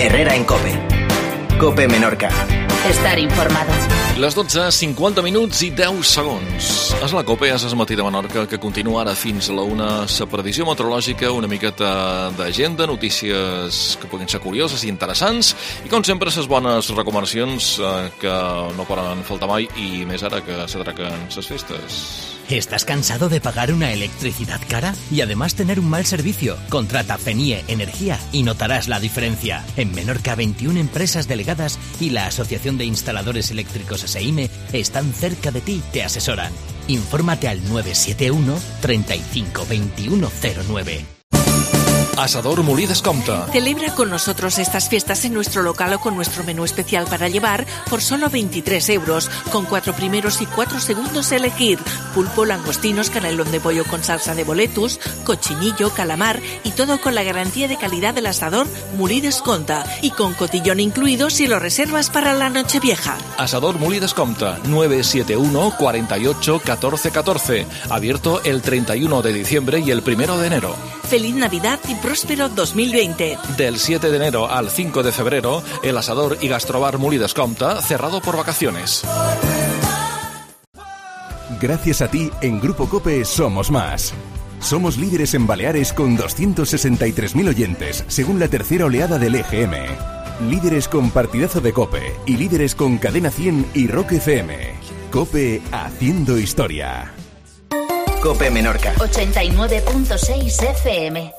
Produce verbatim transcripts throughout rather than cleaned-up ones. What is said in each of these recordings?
Herrera en COPE. COPE Menorca. Estar informado. Les dotze, cinquanta minuts i deu segons. És la COPE, és el matí de Menorca, que continua ara fins a la una. La previsió meteorològica, una miqueta d'agenda, notícies que puguin ser curioses i interessants, i com sempre, les bones recomanacions eh, que no poden faltar mai, i més ara que s'atraquen les festes. ¿Estás cansado de pagar una electricidad cara y además tener un mal servicio? Contrata FENIE Energía y notarás la diferencia. En Menorca, veintiuna empresas delegadas y la Asociación de Instaladores Eléctricos S I M E están cerca de ti y te asesoran. Infórmate al nueve siete uno, treinta y cinco, veintiuno cero nueve. Asador Molí Descompte. Celebra con nosotros estas fiestas en nuestro local o con nuestro menú especial para llevar por solo veintitrés euros, con cuatro primeros y cuatro segundos a elegir. Pulpo, langostinos, canelón de pollo con salsa de boletus, cochinillo, calamar y todo con la garantía de calidad del asador Molí Descompte y con cotillón incluido si lo reservas para la Nochevieja. Asador Molí Descompte, nueve siete uno, cuarenta y ocho, catorce catorce. Abierto el treinta y uno de diciembre y el primero de enero. Feliz Navidad y próspero dos mil veinte. Del siete de enero al cinco de febrero, el Asador y Gastrobar Molí Descompte, cerrado por vacaciones. Gracias a ti, en Grupo COPE somos más. Somos líderes en Baleares con doscientos sesenta y tres mil oyentes, según la tercera oleada del E G M. Líderes con partidazo de COPE y líderes con Cadena cien y Rock F M. COPE haciendo historia. COPE Menorca. ochenta y nueve punto seis F M.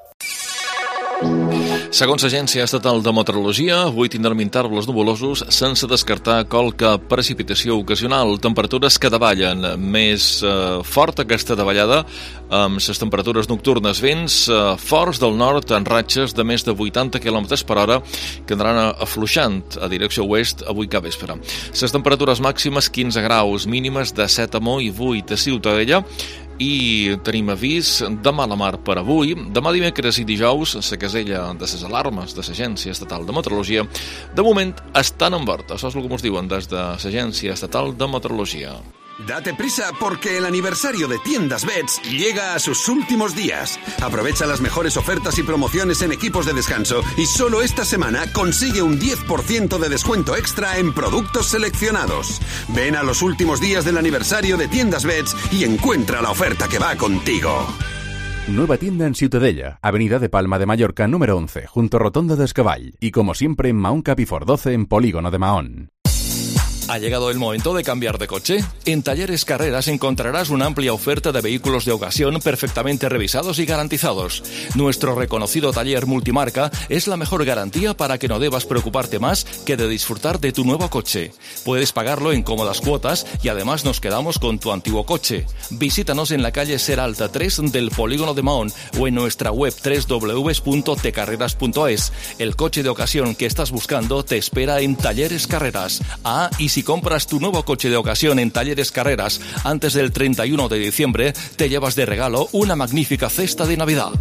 Segons l'Agència Estatal de Meteorologia, avui tindrem intervals nuvolosos sense descartar qualque precipitació ocasional. Temperatures que davallen més eh, fort aquesta davallada amb les temperatures nocturnes. Vents eh, forts del nord en ratxes de més de vuitanta quilòmetres per hora que andaran afluixant a direcció oest avui cap vespre. Les temperatures màximes quinze graus, mínimes de set a Mo i vuit a Ciutadella. I tenim avís de mala mar per avui. Demà dimecres i dijous, la casella de les alarmes de l'Agència Estatal de Meteorologia de moment estan en verd. Això és el que ens diuen des de l'Agència Estatal de Meteorologia. Date prisa porque el aniversario de Tiendas Bets llega a sus últimos días. Aprovecha las mejores ofertas y promociones en equipos de descanso y solo esta semana consigue un diez por ciento de descuento extra en productos seleccionados. Ven a los últimos días del aniversario de Tiendas Bets y encuentra la oferta que va contigo. Nueva tienda en Ciutadella, Avenida de Palma de Mallorca número once, junto a Rotonda de Escaball. Y como siempre en Mahón Capifor doce en Polígono de Mahón. ¿Ha llegado el momento de cambiar de coche? En Talleres Carreras encontrarás una amplia oferta de vehículos de ocasión perfectamente revisados y garantizados. Nuestro reconocido taller multimarca es la mejor garantía para que no debas preocuparte más que de disfrutar de tu nuevo coche. Puedes pagarlo en cómodas cuotas y además nos quedamos con tu antiguo coche. Visítanos en la calle Seralta tres del Polígono de Mahón o en nuestra web doble u doble u doble u punto te carreras punto es. El coche de ocasión que estás buscando te espera en Talleres Carreras. Ah, y si Si compras tu nuevo coche de ocasión en Talleres Carreras antes del treinta y uno de diciembre, te llevas de regalo una magnífica cesta de Navidad.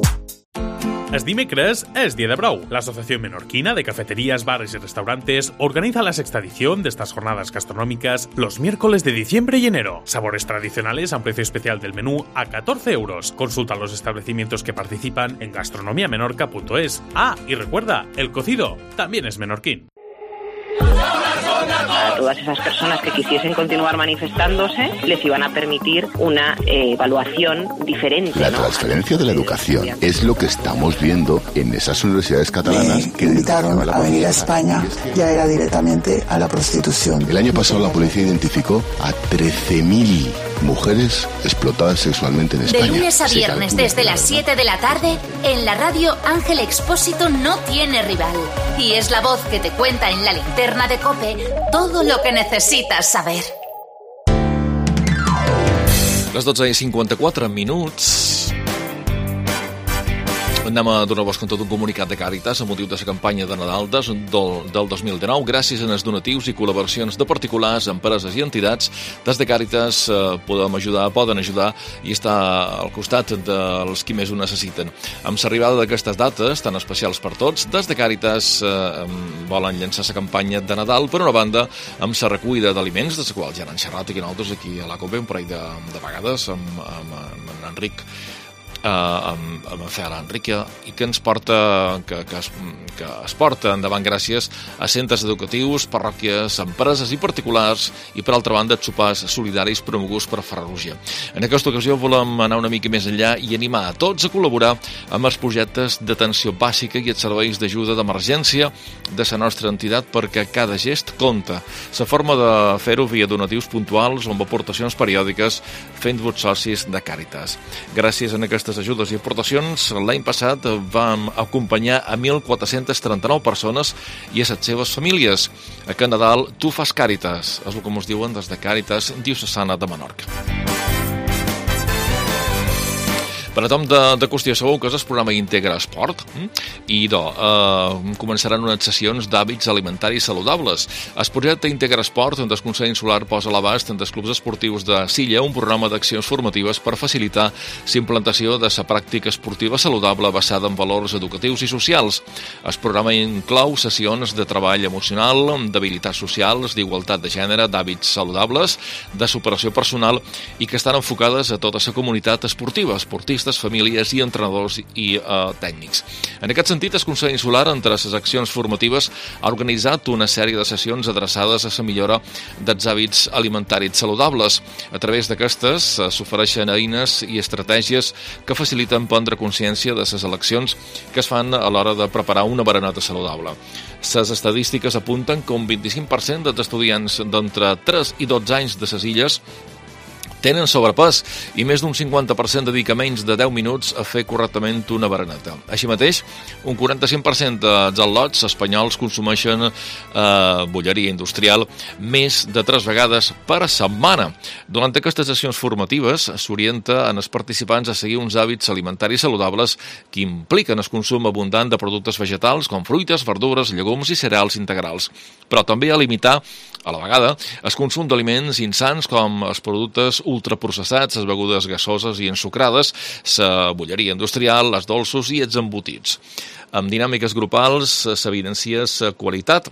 Es dimecres es Día de Brau. La Asociación Menorquina de Cafeterías, Bares y Restaurantes organiza la sexta edición de estas jornadas gastronómicas los miércoles de diciembre y enero. Sabores tradicionales a un precio especial del menú a catorce euros. Consulta los establecimientos que participan en gastronomia menorca punto es. Ah, y recuerda, el cocido también es menorquín. A todas esas personas que quisiesen continuar manifestándose les iban a permitir una eh, evaluación diferente. La ¿no? transferencia de la educación es lo que estamos viendo en esas universidades catalanas. Me que invitaron a venir a España, ya era directamente a la prostitución. El año pasado la policía identificó a trece mil mujeres explotadas sexualmente en España. De lunes a viernes desde las siete de la tarde, en la radio Ángel Expósito no tiene rival. Y es la voz que te cuenta en la linterna de COPE todo lo que necesitas saber. Les dotze i cinquanta-quatre minuts. Anem a donar-vos compte d'un comunicat de Càritas amb motiu de la campanya de Nadal del, del dos mil dinou. Gràcies a les donatius i col·laboracions de particulars, empreses i entitats, des de Càritas eh, podem ajudar, poden ajudar i estar al costat dels qui més ho necessiten. Amb l'arribada d'aquestes dates, tan especials per tots, des de Càritas eh, volen llançar la campanya de Nadal, per una banda, amb la recollida d'aliments, de la qual ja n'han xerrat aquí nosaltres, aquí a la COPE, un parell de, de vegades, amb, amb, amb en Enric amb, amb Ferran Enrique, i que ens porta, que, que, es, que es porta endavant gràcies a centres educatius, parròquies, empreses i particulars, i per altra banda sopars solidaris promoguts per Ferrogia. En aquesta ocasió volem anar una mica més enllà i animar a tots a col·laborar amb els projectes d'atenció bàsica i els serveis d'ajuda d'emergència de la nostra entitat, perquè cada gest compta. La forma de fer-ho via donatius puntuals o amb aportacions periòdiques fent-vos socis de Càritas. Gràcies a aquestes ajudes i aportacions, l'any passat vam acompanyar a mil quatre-centes trenta-nou persones i a les seves famílies. A Can Nadal, tu fas Càritas, és el que ens diuen des de Càritas Diocesana de Menorca. Per a tom de, de qüestió, sabeu que és el programa Integra Esport, i do, eh, començaran unes sessions d'hàbits alimentaris saludables. El projecte Integra Esport, on el Consell Insular posa a l'abast dels clubs esportius de Silla un programa d'accions formatives per facilitar la implantació de la pràctica esportiva saludable basada en valors educatius i socials. El programa inclou sessions de treball emocional, d'habilitats socials, d'igualtat de gènere, d'hàbits saludables, de superació personal, i que estan enfocades a tota la comunitat esportiva, esportistes, famílies i entrenadors i eh, tècnics. En aquest sentit, el Consell Insular, entre les accions formatives, ha organitzat una sèrie de sessions adreçades a la millora dels hàbits alimentaris saludables. A través d'aquestes eh, s'ofereixen eines i estratègies que faciliten prendre consciència de les eleccions que es fan a l'hora de preparar una bereneta saludable. Les estadístiques apunten que un vint-i-cinc per cent dels estudiants d'entre tres i dotze anys de les illes tenen sobrepès i més d'un cinquanta per cent dedica menys de deu minuts a fer correctament una bereneta. Així mateix, un quaranta-cinc per cent dels al·lots espanyols consumeixen eh, bolleria industrial més de tres vegades per setmana. Durant aquestes sessions formatives s'orienta en els participants a seguir uns hàbits alimentaris saludables que impliquen el consum abundant de productes vegetals com fruites, verdures, llegums i cereals integrals, però també a limitar a la vegada el consum d'aliments insans com els productes ultraprocessats, les begudes gasoses i ensucrades, la bolleria industrial, els dolços i els embotits. Amb dinàmiques grupals s'evidencia la qualitat,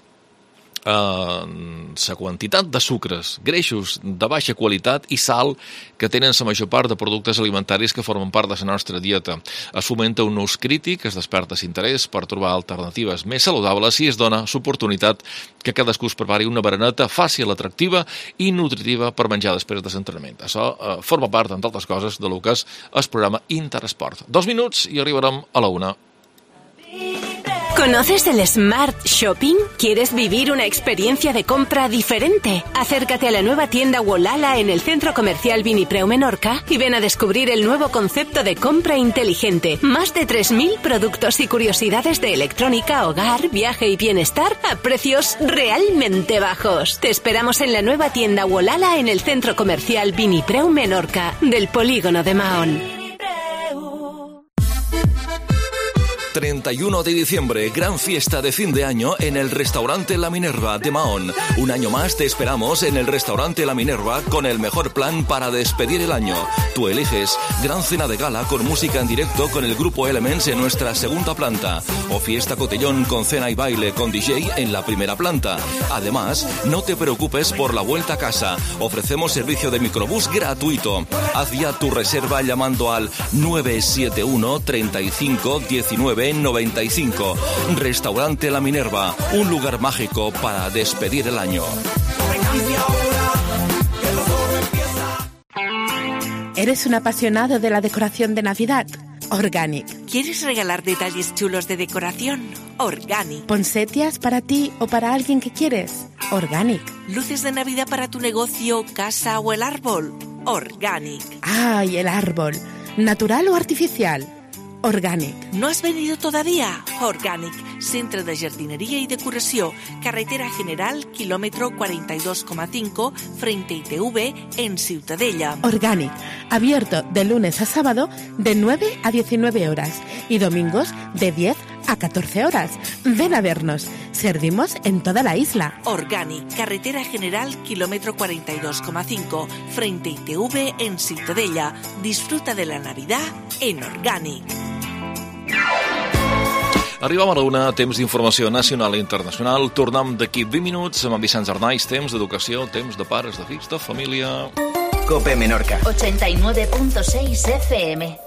la quantitat de sucres, greixos de baixa qualitat i sal que tenen la major part de productes alimentaris que formen part de la nostra dieta. Es fomenta un ús crític, es desperta l'interès per trobar alternatives més saludables i es dona l'oportunitat que cadascú es prepari una bereneta fàcil, atractiva i nutritiva per menjar després de l'entrenament. Això eh, forma part, entre altres coses, de lo que és el programa Interesport. Dos minuts i arribarem a la una. ¿Conoces el Smart Shopping? ¿Quieres vivir una experiencia de compra diferente? Acércate a la nueva tienda Wolala en el Centro Comercial Vinipreu Menorca y ven a descubrir el nuevo concepto de compra inteligente. Más de tres mil productos y curiosidades de electrónica, hogar, viaje y bienestar a precios realmente bajos. Te esperamos en la nueva tienda Wolala en el Centro Comercial Vinipreu Menorca, del Polígono de Mahón. treinta y uno de diciembre, gran fiesta de fin de año en el restaurante La Minerva de Mahón. Un año más te esperamos en el restaurante La Minerva con el mejor plan para despedir el año. Tú eliges gran cena de gala con música en directo con el grupo Elements en nuestra segunda planta o fiesta cotillón con cena y baile con D J en la primera planta. Además, no te preocupes por la vuelta a casa. Ofrecemos servicio de microbús gratuito. Haz ya tu reserva llamando al nueve siete uno, treinta y cinco, diecinueve noventa y cinco. Restaurante La Minerva, un lugar mágico para despedir el año. ¿Eres un apasionado de la decoración de Navidad? Organic. ¿Quieres regalar detalles chulos de decoración? Organic. ¿Poinsettias para ti o para alguien que quieres? Organic. ¿Luces de Navidad para tu negocio, casa o el árbol? Organic. ¡Ay, el árbol! ¿Natural o artificial? Organic. ¿No has venido todavía? Organic, Centre de Jardinería y Decoració, Carretera General, kilómetro cuarenta y dos coma cinco, frente a I T V, en Ciutadella. Organic, abierto de lunes a sábado de nueve a diecinueve horas y domingos de diez a catorce horas. Ven a vernos. Servimos en toda la isla. Organic, Carretera General, kilómetro cuarenta y dos coma cinco, frente a I T V, en Ciutadella. Disfruta de la Navidad en Organic. Arribam a la una, temps d'informació nacional i internacional. Tornem d'aquí vint minuts amb en Vicenç Arnaiz, temps d'educació, temps de pares, de fills, de família. COPE Menorca. ochenta y nueve punto seis F M.